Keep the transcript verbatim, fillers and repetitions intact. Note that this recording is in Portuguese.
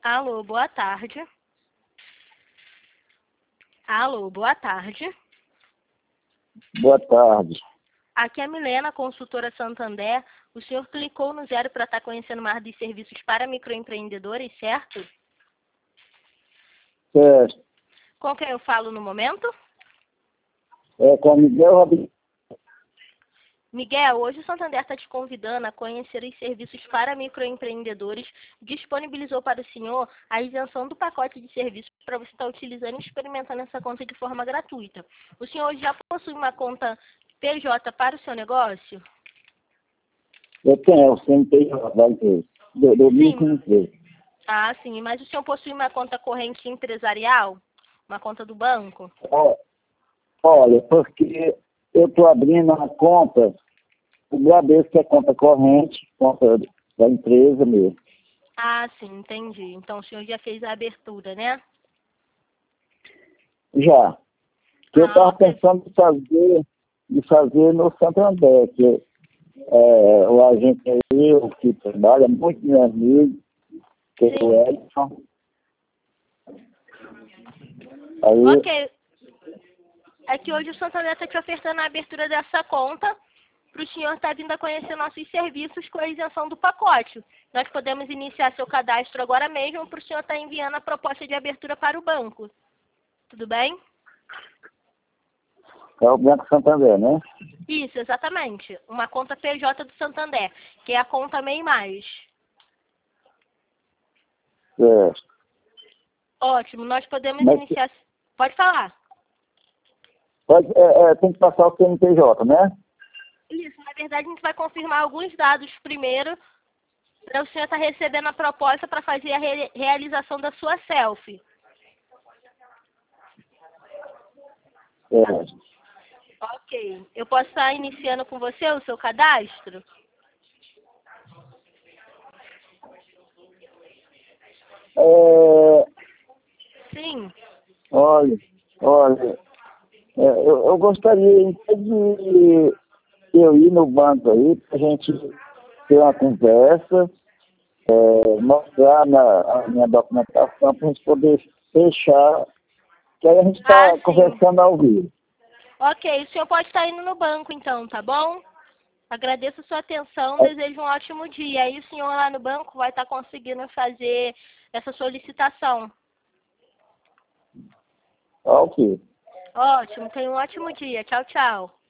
Alô, boa tarde. Alô, boa tarde. Boa tarde. Aqui é a Milena, consultora Santander. O senhor clicou no zero para estar conhecendo mais dos serviços para microempreendedores, certo? Certo. Com quem eu falo no momento? É com o Miguel Robin. Miguel, hoje o Santander está te convidando a conhecer os serviços para microempreendedores. Disponibilizou para o senhor a isenção do pacote de serviços para você estar utilizando e experimentando essa conta de forma gratuita. O senhor já possui uma conta P J para o seu negócio? Eu tenho o C N P J da empresa, do, do microempresa. Ah, sim. Mas o senhor possui uma conta corrente empresarial? Uma conta do banco? Ó, Olha, porque eu estou abrindo uma conta, o Bradesco é conta corrente, conta da empresa mesmo. Ah, sim, entendi. Então o senhor já fez a abertura, né? Já. Que eu Ah, estava ok. pensando em fazer, de fazer no Santander, que é, o agente aí, o que trabalha, muito meu amigo, que é o Sim. Edson. Aí, Ok. É que hoje o Santander está te ofertando a abertura dessa conta para o senhor estar vindo a conhecer nossos serviços com a isenção do pacote. Nós podemos iniciar seu cadastro agora mesmo para o senhor estar enviando a proposta de abertura para o banco. Tudo bem? é o Banco Santander, né? Isso, exatamente. Uma conta P J do Santander, que é a conta MEI Mais. Certo. Ótimo, nós podemos Mas iniciar... Pode falar. pode, é, é, tem que passar o C N P J, né? Isso, na verdade a gente vai confirmar alguns dados primeiro para o senhor estar recebendo a proposta para fazer a re realização da sua selfie. Certo. Ok. Eu posso estar iniciando com você o seu cadastro? É, Sim. olha, olha, é, eu, eu gostaria de eu ir no banco aí para a gente ter uma conversa, é, mostrar na, a minha documentação para a gente poder fechar, que aí a gente Ah, está sim. conversando ao vivo. Ok, o senhor pode estar indo no banco então, tá bom? Agradeço a sua atenção, desejo um ótimo dia. Aí o senhor lá no banco vai estar conseguindo fazer essa solicitação. Ok. Ótimo, tenha um ótimo dia. Tchau, tchau.